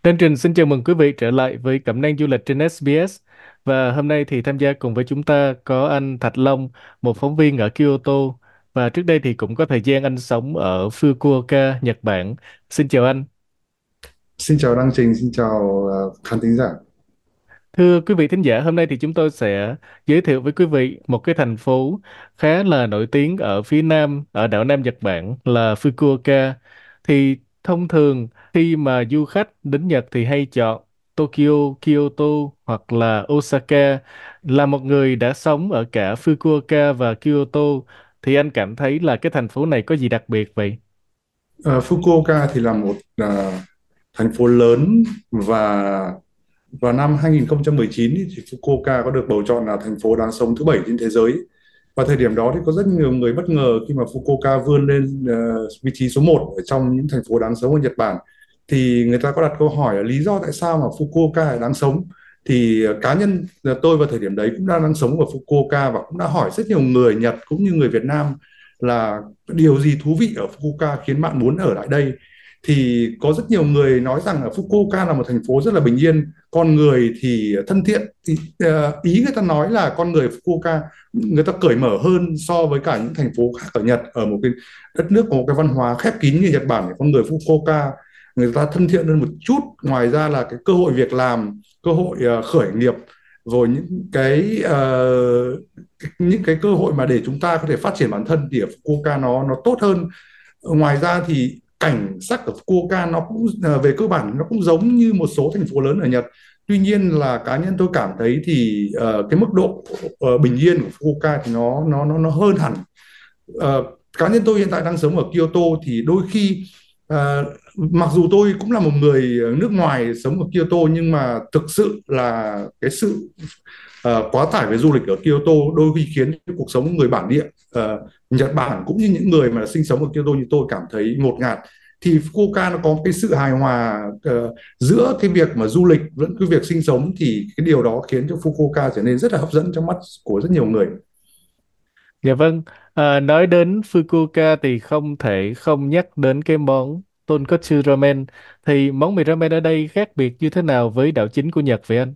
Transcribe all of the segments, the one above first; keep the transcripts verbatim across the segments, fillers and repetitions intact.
Chương trình xin chào mừng quý vị trở lại với Cẩm nang du lịch trên ét bê ét. Và hôm nay thì tham gia cùng với chúng ta có anh Thạch Long, một phóng viên ở Kyoto. Và trước đây thì cũng có thời gian anh sống ở Fukuoka, Nhật Bản. Xin chào anh. Xin chào Đăng Trình, xin chào ờ, khán thính giả. Thưa quý vị thính giả, hôm nay thì chúng tôi sẽ giới thiệu với quý vị một cái thành phố khá là nổi tiếng ở phía nam, ở đảo Nam Nhật Bản là Fukuoka. Thì thông thường khi mà du khách đến Nhật thì hay chọn Tokyo, Kyoto hoặc là Osaka. Là một người đã sống ở cả Fukuoka và Kyoto thì anh cảm thấy là cái thành phố này có gì đặc biệt vậy? Ờ, Fukuoka thì là một ờ, thành phố lớn, và vào năm hai nghìn không trăm mười chín ý, thì Fukuoka có được bầu chọn là thành phố đáng sống thứ bảy trên thế giới. Và thời điểm đó thì có rất nhiều người bất ngờ khi mà Fukuoka vươn lên ờ, vị trí số một ở trong những thành phố đáng sống ở Nhật Bản. Thì người ta có đặt câu hỏi là lý do tại sao mà Fukuoka lại đáng sống. Thì ờ, cá nhân là tôi vào thời điểm đấy cũng đang đang sống ở Fukuoka và cũng đã hỏi rất nhiều người Nhật cũng như người Việt Nam là điều gì thú vị ở Fukuoka khiến bạn muốn ở lại đây. Thì có rất nhiều người nói rằng là Fukuoka là một thành phố rất là bình yên, con người thì thân thiện. Thì, ờ, ý người ta nói là con người Fukuoka người ta cởi mở hơn so với cả những thành phố khác ở Nhật, ở một cái đất nước có một cái văn hóa khép kín như Nhật Bản. Thì con người Fukuoka người ta thân thiện hơn một chút. Ngoài ra là cái cơ hội việc làm, cơ hội ờ, khởi nghiệp, rồi những cái ờ, những cái cơ hội mà để chúng ta có thể phát triển bản thân thì ở Fukuoka nó nó tốt hơn. Ngoài ra thì cảnh sắc ở Fukuoka nó cũng ờ, về cơ bản nó cũng giống như một số thành phố lớn ở Nhật. Tuy nhiên là cá nhân tôi cảm thấy thì ờ, cái mức độ ờ, bình yên của Fukuoka thì nó nó nó nó hơn hẳn. Ờ, cá nhân tôi hiện tại đang sống ở Kyoto thì đôi khi ờ, mặc dù tôi cũng là một người nước ngoài sống ở Kyoto, nhưng mà thực sự là cái sự ờ, quá tải về du lịch ở Kyoto đôi khi khiến cho cuộc sống của người bản địa ờ, Nhật Bản cũng như những người mà sinh sống ở Kyoto như tôi cảm thấy ngột ngạt. Thì Fukuoka nó có cái sự hài hòa ờ, giữa cái việc mà du lịch lẫn cái việc sinh sống, thì cái điều đó khiến cho Fukuoka trở nên rất là hấp dẫn trong mắt của rất nhiều người. Dạ vâng, à, nói đến Fukuoka thì không thể không nhắc đến cái món Tonkotsu Ramen. Thì món mì ramen ở đây khác biệt như thế nào với đảo chính của Nhật vậy anh?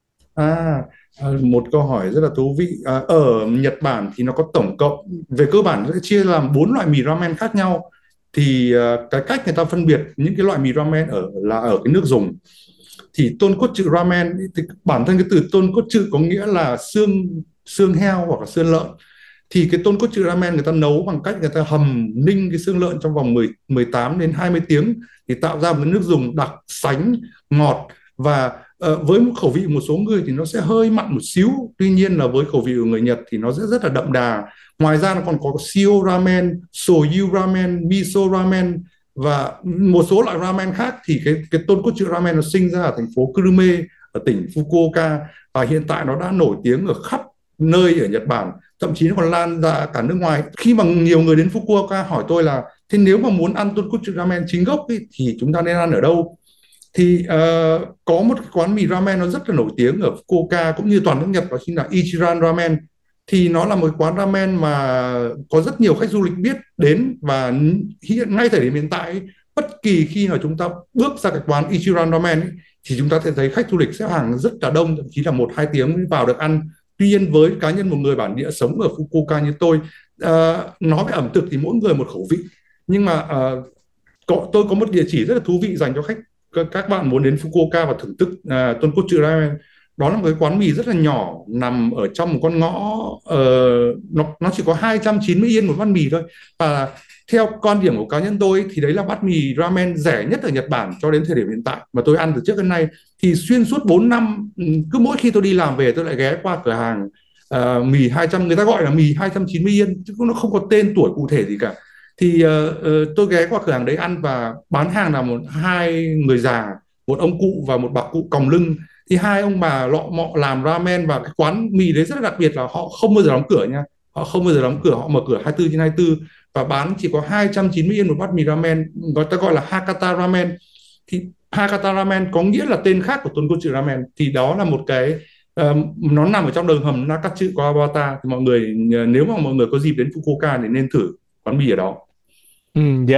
À, à, một câu hỏi rất là thú vị. À, ở Nhật Bản thì nó có tổng cộng về cơ bản nó sẽ chia làm bốn loại mì ramen khác nhau. Thì à, cái cách người ta phân biệt những cái loại mì ramen ở là ở cái nước dùng. Thì tonkotsu ramen thì bản thân cái từ tonkotsu có nghĩa là xương xương heo hoặc là xương lợn. Thì cái tonkotsu ramen người ta nấu bằng cách người ta hầm ninh cái xương lợn trong vòng mười mười tám đến hai mươi tiếng thì tạo ra một cái nước dùng đặc, sánh, ngọt. Và uh, với một khẩu vị một số người thì nó sẽ hơi mặn một xíu, tuy nhiên là với khẩu vị của người Nhật thì nó sẽ rất là đậm đà. Ngoài ra nó còn có shio ramen, soyu ramen, miso ramen và một số loại ramen khác. Thì cái cái tonkotsu ramen nó sinh ra ở thành phố Kurume ở tỉnh Fukuoka, và hiện tại nó đã nổi tiếng ở khắp nơi ở Nhật Bản, thậm chí nó còn lan ra cả nước ngoài. Khi mà nhiều người đến Fukuoka hỏi tôi là thế nếu mà muốn ăn tonkotsu ramen chính gốc ý, thì chúng ta nên ăn ở đâu. Thì uh, có một cái quán mì ramen nó rất là nổi tiếng ở Fukuoka cũng như toàn nước Nhật, đó chính là Ichiran Ramen. Thì nó là một quán ramen mà có rất nhiều khách du lịch biết đến, và hiện ngay thời điểm hiện tại bất kỳ khi mà chúng ta bước ra cái quán Ichiran Ramen ấy, thì chúng ta sẽ thấy khách du lịch xếp hàng rất là đông, thậm chí là một hai tiếng mới vào được ăn. Tuy nhiên với cá nhân một người bản địa sống ở Fukuoka như tôi, uh, nói về ẩm thực thì mỗi người một khẩu vị. Nhưng mà uh, có, tôi có một địa chỉ rất là thú vị dành cho khách các bạn muốn đến Fukuoka và thưởng thức uh, tonkotsu ramen. Đó là một cái quán mì rất là nhỏ nằm ở trong một con ngõ. Uh, nó nó chỉ có hai trăm chín mươi yên một bát mì thôi. Và theo quan điểm của cá nhân tôi thì đấy là bát mì ramen rẻ nhất ở Nhật Bản cho đến thời điểm hiện tại mà tôi ăn từ trước đến nay. Thì xuyên suốt bốn năm, ừ, cứ mỗi khi tôi đi làm về tôi lại ghé qua cửa hàng uh, mì hai trăm, người ta gọi là mì hai trăm chín mươi yên chứ nó không có tên tuổi cụ thể gì cả. Thì uh, uh, tôi ghé qua cửa hàng đấy ăn, và bán hàng là một hai người già, một ông cụ và một bà cụ còng lưng. Thì hai ông bà lọ mọ làm ramen, và cái quán mì đấy rất là đặc biệt là họ không bao giờ đóng cửa nha. Họ không bao giờ đóng cửa, họ mở cửa hai mươi bốn trên hai mươi bốn, và bán chỉ có hai trăm chín mươi yên một bát mì ramen, người ta gọi là Hakata ramen. Thì Hakata ramen có nghĩa là tên khác của tonkotsu ramen. Thì đó là một cái uh, nó nằm ở trong đường hầm Nakatsu Kawabata. Thì mọi người, nếu mà mọi người có dịp đến Fukuoka thì nên thử quán mì ở đó. Ừ, dạ.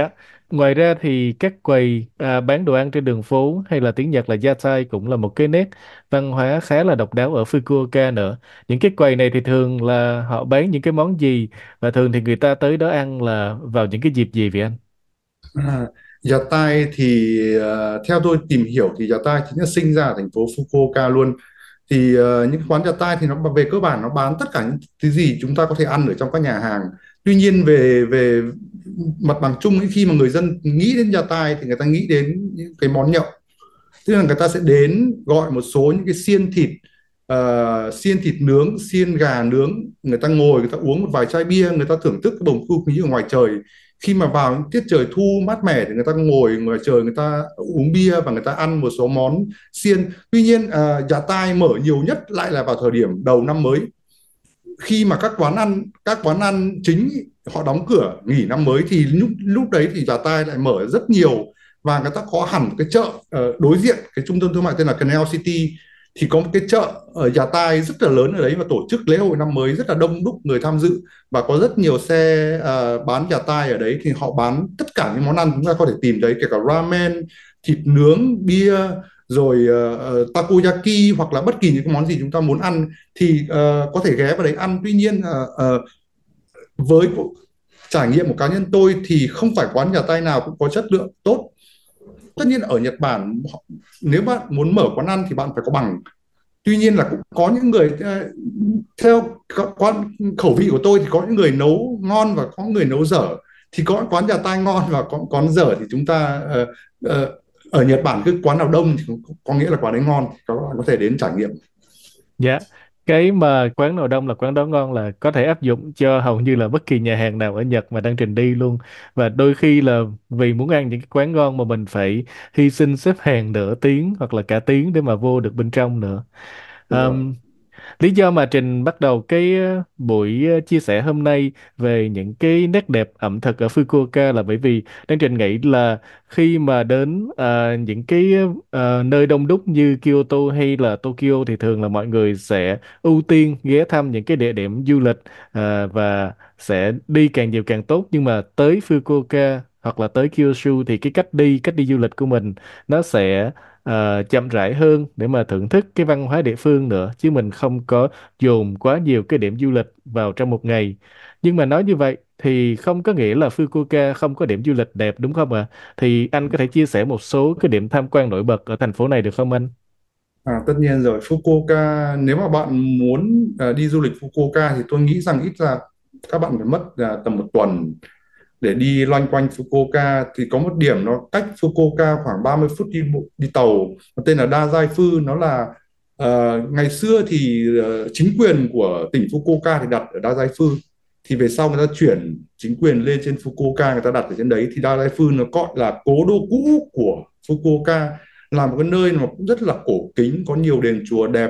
ngoài ra thì các quầy à, bán đồ ăn trên đường phố hay là tiếng Nhật là yatai cũng là một cái nét văn hóa khá là độc đáo ở Fukuoka nữa. Những cái quầy này thì thường là họ bán những cái món gì, và thường thì người ta tới đó ăn là vào những cái dịp gì vậy anh? À, Gia Tai thì ờ, theo tôi tìm hiểu thì Gia Tai chính là sinh ra ở thành phố Fukuoka luôn. Thì ờ, những quán Gia Tai thì nó về cơ bản nó bán tất cả những thứ gì chúng ta có thể ăn ở trong các nhà hàng. Tuy nhiên về về mặt bằng chung ấy, khi mà người dân nghĩ đến Gia Tai thì người ta nghĩ đến những cái món nhậu, tức là người ta sẽ đến gọi một số những cái xiên thịt, ờ, xiên thịt nướng, xiên gà nướng, người ta ngồi người ta uống một vài chai bia, người ta thưởng thức cái bầu không khí ở ngoài trời. Khi mà vào những tiết trời thu mát mẻ thì người ta ngồi ngoài trời, người ta uống bia và người ta ăn một số món xiên. Tuy nhiên uh, nhà tai mở nhiều nhất lại là vào thời điểm đầu năm mới, khi mà các quán ăn các quán ăn chính ý, họ đóng cửa nghỉ năm mới, thì lúc lúc đấy thì Già Tai lại mở rất nhiều. Và người ta có hẳn một cái chợ ờ, đối diện cái trung tâm thương mại tên là Canal City, thì có một cái chợ ở Già Tai rất là lớn ở đấy và tổ chức lễ hội năm mới rất là đông đúc người tham dự. Và có rất nhiều xe ờ, bán Già Tai ở đấy, thì họ bán tất cả những món ăn chúng ta có thể tìm thấy, kể cả ramen, thịt nướng, bia, rồi uh, takoyaki, hoặc là bất kỳ những cái món gì chúng ta muốn ăn thì uh, có thể ghé vào đấy ăn. Tuy nhiên uh, uh, với trải nghiệm của cá nhân tôi thì không phải quán nhà tay nào cũng có chất lượng tốt. Tất nhiên ở Nhật Bản, nếu bạn muốn mở quán ăn thì bạn phải có bằng. Tuy nhiên là cũng có những người uh, theo quán khẩu vị của tôi thì có những người nấu ngon và có người nấu dở. Thì có quán nhà tay ngon và có quán dở thì chúng ta uh, uh, ở Nhật Bản cứ quán nào đông thì có, có nghĩa là quán đấy ngon, các bạn có thể đến trải nghiệm. Dạ, cái mà quán nào đông là quán đó ngon là có thể áp dụng cho hầu như là bất kỳ nhà hàng nào ở Nhật mà đang trình đi luôn. Và đôi khi là vì muốn ăn những cái quán ngon mà mình phải hy sinh xếp hàng nửa tiếng hoặc là cả tiếng để mà vô được bên trong nữa. Đúng rồi. Lý do mà Trình bắt đầu cái ờ, buổi ờ, chia sẻ hôm nay về những cái nét đẹp ẩm thực ở Fukuoka là bởi vì đang Trình nghĩ là khi mà đến ờ, những cái ờ, nơi đông đúc như Kyoto hay là Tokyo thì thường là mọi người sẽ ưu tiên ghé thăm những cái địa điểm du lịch, ờ, và sẽ đi càng nhiều càng tốt. Nhưng mà tới Fukuoka hoặc là tới Kyushu thì cái cách đi cách đi du lịch của mình nó sẽ ờ, chậm rãi hơn để mà thưởng thức cái văn hóa địa phương nữa, chứ mình không có dồn quá nhiều cái điểm du lịch vào trong một ngày. Nhưng mà nói như vậy thì không có nghĩa là Fukuoka không có điểm du lịch đẹp, đúng không ạ? Thì anh có thể chia sẻ một số cái điểm tham quan nổi bật ở thành phố này được không anh? À, tất nhiên rồi, Fukuoka nếu mà bạn muốn à, đi du lịch Fukuoka thì tôi nghĩ rằng ít là các bạn phải mất à, tầm một tuần để đi loanh quanh Fukuoka. Thì có một điểm nó cách Fukuoka khoảng ba mươi phút đi bộ, đi tàu, nó tên là Dazaifu. Nó là ờ, ngày xưa thì ờ, chính quyền của tỉnh Fukuoka thì đặt ở Dazaifu, thì về sau người ta chuyển chính quyền lên trên Fukuoka, người ta đặt ở trên đấy. Thì Dazaifu nó gọi là cố đô cũ của Fukuoka, là một cái nơi mà cũng rất là cổ kính, có nhiều đền chùa đẹp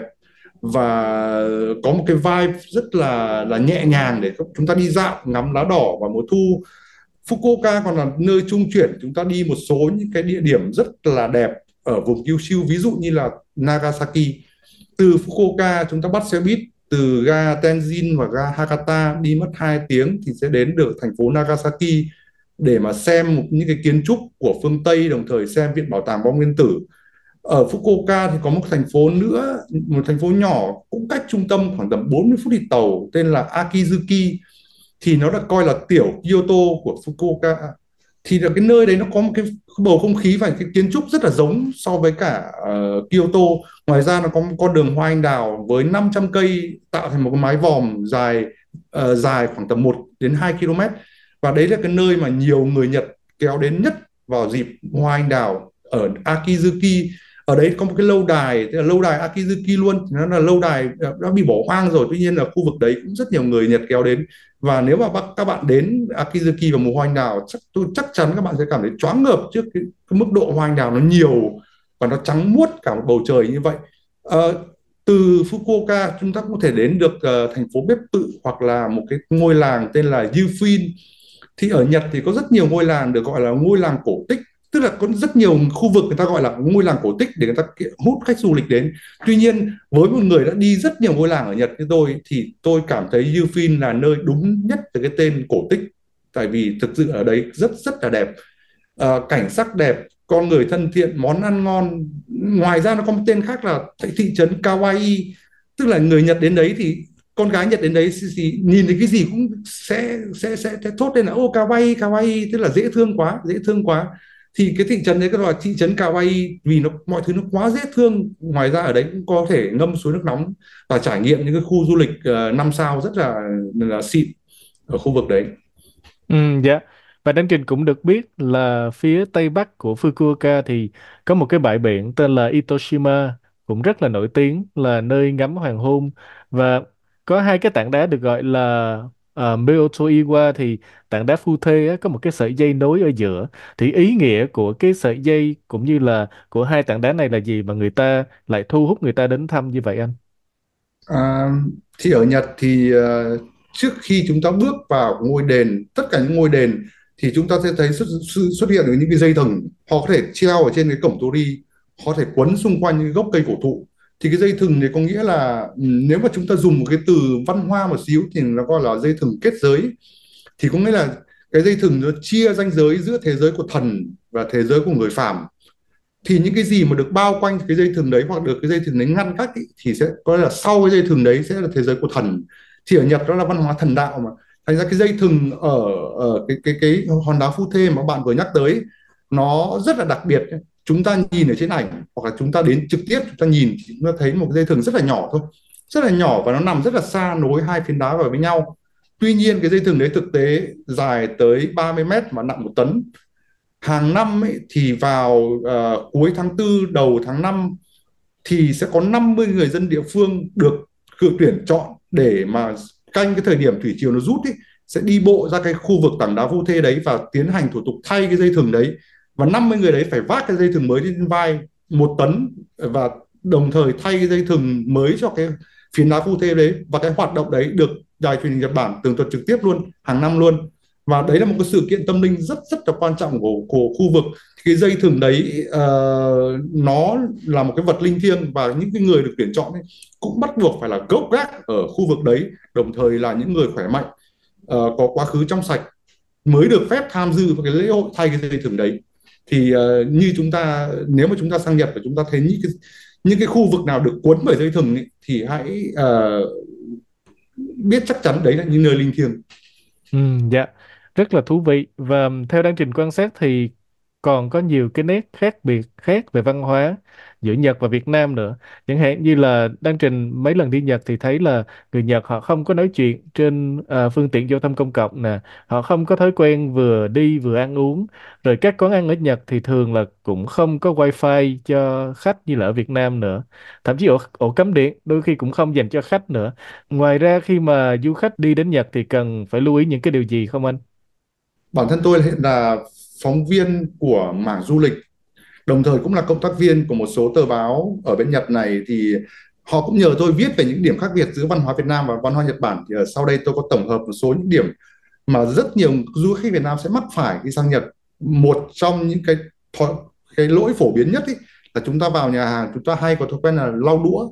và có một cái vibe rất là là nhẹ nhàng để chúng ta đi dạo ngắm lá đỏ vào mùa thu. Fukuoka còn là nơi trung chuyển chúng ta đi một số những cái địa điểm rất là đẹp ở vùng Kyushu, ví dụ như là Nagasaki. Từ Fukuoka chúng ta bắt xe buýt từ ga Tenzin và ga Hakata, đi mất hai tiếng thì sẽ đến được thành phố Nagasaki để mà xem một, những cái kiến trúc của phương Tây, đồng thời xem viện bảo tàng bom nguyên tử. Ở Fukuoka thì có một thành phố nữa, một thành phố nhỏ cũng cách trung tâm khoảng tầm bốn mươi phút đi tàu, tên là Akizuki. Thì nó được coi là tiểu Kyoto của Fukuoka. Thì là cái nơi đấy nó có một cái bầu không khí và cái kiến trúc rất là giống so với cả uh, Kyoto. Ngoài ra nó có một con đường hoa anh đào với năm trăm cây tạo thành một cái mái vòm dài uh, dài khoảng tầm một đến hai ki lô mét. Và đấy là cái nơi mà nhiều người Nhật kéo đến nhất vào dịp hoa anh đào ở Akizuki. Ở đấy có một cái lâu đài, tức là lâu đài Akizuki luôn. Nó là lâu đài đã bị bỏ hoang rồi, tuy nhiên là khu vực đấy cũng rất nhiều người Nhật kéo đến. Và nếu mà các bạn đến Akizuki vào mùa hoa anh đào, chắc tôi chắc chắn các bạn sẽ cảm thấy choáng ngợp trước cái, cái mức độ hoa anh đào nó nhiều và nó trắng muốt cả một bầu trời như vậy. Ờ, từ Fukuoka chúng ta cũng có thể đến được uh, thành phố Bếp Tự, hoặc là một cái ngôi làng tên là Yufin. Thì ở Nhật thì có rất nhiều ngôi làng được gọi là ngôi làng cổ tích, tức là có rất nhiều khu vực người ta gọi là ngôi làng cổ tích để người ta hút khách du lịch đến. Tuy nhiên với một người đã đi rất nhiều ngôi làng ở Nhật như tôi thì tôi cảm thấy Yufin là nơi đúng nhất từ cái tên cổ tích, tại vì thực sự ở đấy rất rất là đẹp. ờ, cảnh sắc đẹp, con người thân thiện, món ăn ngon. Ngoài ra nó có một tên khác là thị thị trấn Kawaii, tức là người Nhật đến đấy thì con gái Nhật đến đấy thì nhìn thấy cái gì cũng sẽ sẽ sẽ, sẽ thốt lên là ô kawaii kawaii, tức là dễ thương quá, dễ thương quá. Thì cái thị trấn đấy gọi là thị trấn Kawaii vì nó mọi thứ nó quá dễ thương. Ngoài ra ở đấy cũng có thể ngâm suối nước nóng và trải nghiệm những cái khu du lịch uh, năm sao rất là là xịn ở khu vực đấy. Ừ, dạ. Và Đăng Trình cũng được biết là phía tây bắc của Fukuoka thì có một cái bãi biển tên là Itoshima, cũng rất là nổi tiếng là nơi ngắm hoàng hôn. Và có hai cái tảng đá được gọi là uh, Myoto Iwa, thì tảng đá phu thê á, có một cái sợi dây nối ở giữa. Thì ý nghĩa của cái sợi dây cũng như là của hai tảng đá này là gì mà người ta lại thu hút người ta đến thăm như vậy anh? À, thì ở Nhật thì ờ, trước khi chúng ta bước vào ngôi đền, tất cả những ngôi đền thì chúng ta sẽ thấy xuất, xuất, xuất hiện được những cái dây thừng, họ có thể treo ở trên cái cổng torii, họ có thể quấn xung quanh những gốc cây cổ thụ. Thì cái dây thừng này có nghĩa là ừ, nếu mà chúng ta dùng một cái từ văn hoa một xíu thì nó gọi là dây thừng kết giới. Thì có nghĩa là cái dây thừng nó chia ranh giới giữa thế giới của thần và thế giới của người phàm. Thì những cái gì mà được bao quanh cái dây thừng đấy hoặc được cái dây thừng đấy ngăn cách ý, thì sẽ có là sau cái dây thừng đấy sẽ là thế giới của thần. Thì ở Nhật đó là văn hóa thần đạo mà, thành ra cái dây thừng ở, ở cái cái cái hòn đá Phu Thê mà bạn vừa nhắc tới nó rất là đặc biệt. Chúng ta nhìn ở trên ảnh hoặc là chúng ta đến trực tiếp chúng ta nhìn thì chúng ta thấy một cái dây thừng rất là nhỏ thôi, rất là nhỏ và nó nằm rất là xa nối hai phiến đá vào với nhau. Tuy nhiên cái dây thừng đấy thực tế dài tới ba mươi mét và nặng một tấn. Hàng năm ấy, thì vào uh, cuối tháng tư đầu tháng năm thì sẽ có năm mươi người dân địa phương được cử tuyển chọn để mà canh cái thời điểm thủy triều nó rút ấy, sẽ đi bộ ra cái khu vực tảng đá Vu Thê đấy và tiến hành thủ tục thay cái dây thừng đấy. Và năm mươi người đấy phải vác cái dây thừng mới trên vai một tấn, và đồng thời thay cái dây thừng mới cho cái phiến đá Vu Thê đấy. Và cái hoạt động đấy được đài truyền hình Nhật Bản tường thuật trực tiếp luôn, hàng năm luôn. Và đấy là một cái sự kiện tâm linh rất rất là quan trọng của, của khu vực. Cái dây thừng đấy uh, nó là một cái vật linh thiêng, và những cái người được tuyển chọn ấy, cũng bắt buộc phải là gốc gác ở khu vực đấy, đồng thời là những người khỏe mạnh, uh, có quá khứ trong sạch mới được phép tham dự vào cái lễ hội thay cái dây thừng đấy. Thì uh, như chúng ta nếu mà chúng ta sang Nhật và chúng ta thấy những cái những cái khu vực nào được cuốn bởi dây thừng ấy, thì hãy uh, biết chắc chắn đấy là những nơi linh thiêng. Ừ, dạ, rất là thú vị. Và theo Đăng Trình quan sát thì còn có nhiều cái nét khác biệt khác về văn hóa giữa Nhật và Việt Nam nữa. Chẳng hạn như là Đăng Trình mấy lần đi Nhật thì thấy là người Nhật họ không có nói chuyện trên à, phương tiện giao thông công cộng nè, họ không có thói quen vừa đi vừa ăn uống. Rồi các quán ăn ở Nhật thì thường là cũng không có wifi cho khách như là ở Việt Nam nữa. Thậm chí ổ, ổ cắm điện đôi khi cũng không dành cho khách nữa. Ngoài ra khi mà du khách đi đến Nhật thì cần phải lưu ý những cái điều gì không anh? Bản thân tôi hiện là phóng viên của mảng du lịch, đồng thời cũng là cộng tác viên của một số tờ báo ở bên Nhật này, thì họ cũng nhờ tôi viết về những điểm khác biệt giữa văn hóa Việt Nam và văn hóa Nhật Bản. Thì ở sau đây tôi có tổng hợp một số những điểm mà rất nhiều du khách Việt Nam sẽ mắc phải khi sang Nhật. Một trong những cái thói, cái lỗi phổ biến nhất ý, là chúng ta vào nhà hàng chúng ta hay có thói quen là lau đũa.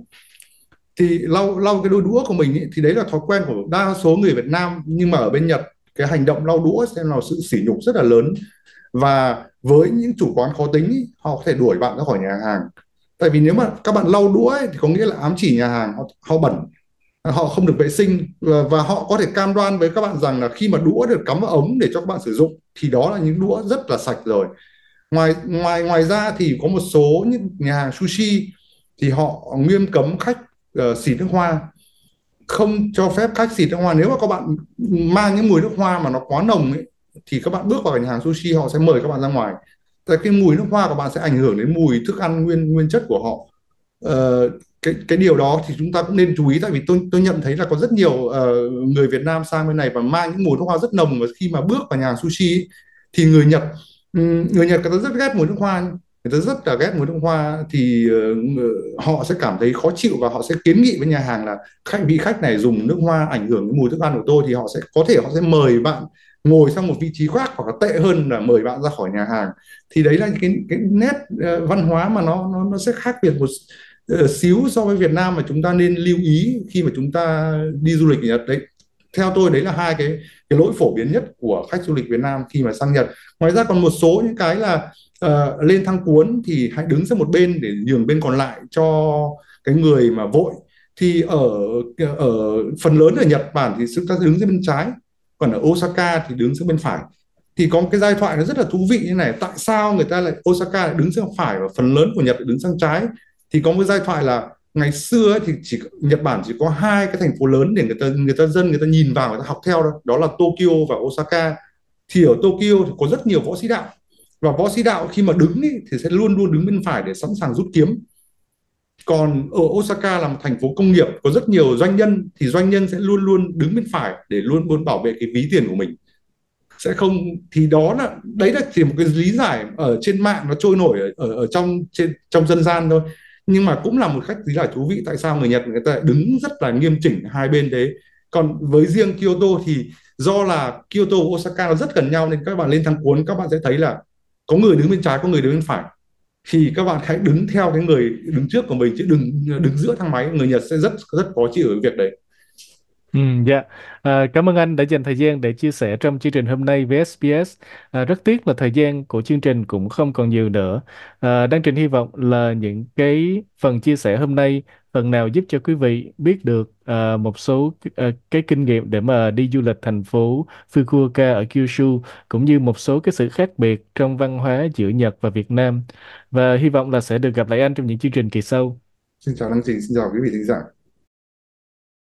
Thì lau lau cái đôi đũa của mình ý, thì đấy là thói quen của đa số người Việt Nam, nhưng mà ở bên Nhật cái hành động lau đũa sẽ là sự sỉ nhục rất là lớn. Và với những chủ quán khó tính ý, họ có thể đuổi bạn ra khỏi nhà hàng. Tại vì nếu mà các bạn lau đũa ấy, thì có nghĩa là ám chỉ nhà hàng họ, họ bẩn, họ không được vệ sinh, và, và họ có thể cam đoan với các bạn rằng là khi mà đũa được cắm vào ống để cho các bạn sử dụng thì đó là những đũa rất là sạch rồi. Ngoài ngoài ngoài ra thì có một số những nhà hàng sushi thì họ nghiêm cấm khách uh, xịt nước hoa, không cho phép khách xịt nước hoa. Nếu mà các bạn mang những mùi nước hoa mà nó quá nồng ấy, thì các bạn bước vào nhà hàng sushi họ sẽ mời các bạn ra ngoài. Tại cái mùi nước hoa của bạn sẽ ảnh hưởng đến mùi thức ăn nguyên nguyên chất của họ. Ờ, cái cái điều đó thì chúng ta cũng nên chú ý, tại vì tôi tôi nhận thấy là có rất nhiều uh, người Việt Nam sang bên này và mang những mùi nước hoa rất nồng, và khi mà bước vào nhà hàng sushi ấy, thì người Nhật người Nhật người ta rất ghét mùi nước hoa, người ta rất là ghét mùi nước hoa. Thì uh, họ sẽ cảm thấy khó chịu và họ sẽ kiến nghị với nhà hàng là khách vị khách này dùng nước hoa ảnh hưởng đến mùi thức ăn của tôi, thì họ sẽ có thể họ sẽ mời bạn ngồi sang một vị trí khác, hoặc là tệ hơn là mời bạn ra khỏi nhà hàng. Thì đấy là cái cái nét uh, văn hóa mà nó nó nó sẽ khác biệt một uh, xíu so với Việt Nam, mà chúng ta nên lưu ý khi mà chúng ta đi du lịch ở Nhật đấy. theo tôi đấy là hai cái cái lỗi phổ biến nhất của khách du lịch Việt Nam khi mà sang Nhật. Ngoài ra còn một số những cái là ờ, lên thang cuốn thì hãy đứng sang một bên để nhường bên còn lại cho cái người mà vội. Thì ở ở phần lớn ở Nhật Bản thì chúng ta đứng sang bên trái, còn ở Osaka thì đứng sang bên phải. Thì có một cái giai thoại nó rất là thú vị như này: tại sao người ta lại Osaka lại đứng sang phải và phần lớn của Nhật lại đứng sang trái. Thì có một giai thoại là ngày xưa ấy, thì chỉ Nhật Bản chỉ có hai cái thành phố lớn để người ta người ta dân người ta nhìn vào, người ta học theo đó, đó là Tokyo và Osaka. Thì ở Tokyo thì có rất nhiều võ sĩ đạo, và võ sĩ đạo khi mà đứng ý, thì sẽ luôn luôn đứng bên phải để sẵn sàng rút kiếm. Còn ở Osaka là một thành phố công nghiệp có rất nhiều doanh nhân, thì doanh nhân sẽ luôn luôn đứng bên phải để luôn luôn bảo vệ cái ví tiền của mình, sẽ không. Thì đó là đấy là chỉ một cái lý giải ở trên mạng nó trôi nổi ở, ở, ở trong trên trong dân gian thôi, nhưng mà cũng là một cách lý giải thú vị tại sao người Nhật người ta đứng rất là nghiêm chỉnh hai bên đấy. Còn với riêng Kyoto thì do là Kyoto và Osaka nó rất gần nhau nên các bạn lên thang cuốn các bạn sẽ thấy là có người đứng bên trái có người đứng bên phải, thì các bạn hãy đứng theo cái người đứng trước của mình chứ đừng đứng giữa thang máy. Người Nhật sẽ rất rất khó chịu ở việc đấy. Ừ, dạ. À, cảm ơn anh đã dành thời gian để chia sẻ trong chương trình hôm nay với ét bê ét. À, rất tiếc là thời gian của chương trình cũng không còn nhiều nữa. À, Đăng Trình hy vọng là những cái phần chia sẻ hôm nay phần nào giúp cho quý vị biết được à, một số à, cái kinh nghiệm để mà đi du lịch thành phố Fukuoka ở Kyushu, cũng như một số cái sự khác biệt trong văn hóa giữa Nhật và Việt Nam. Và hy vọng là sẽ được gặp lại anh trong những chương trình kỳ sau. Xin chào anh chị, xin chào quý vị thính giả.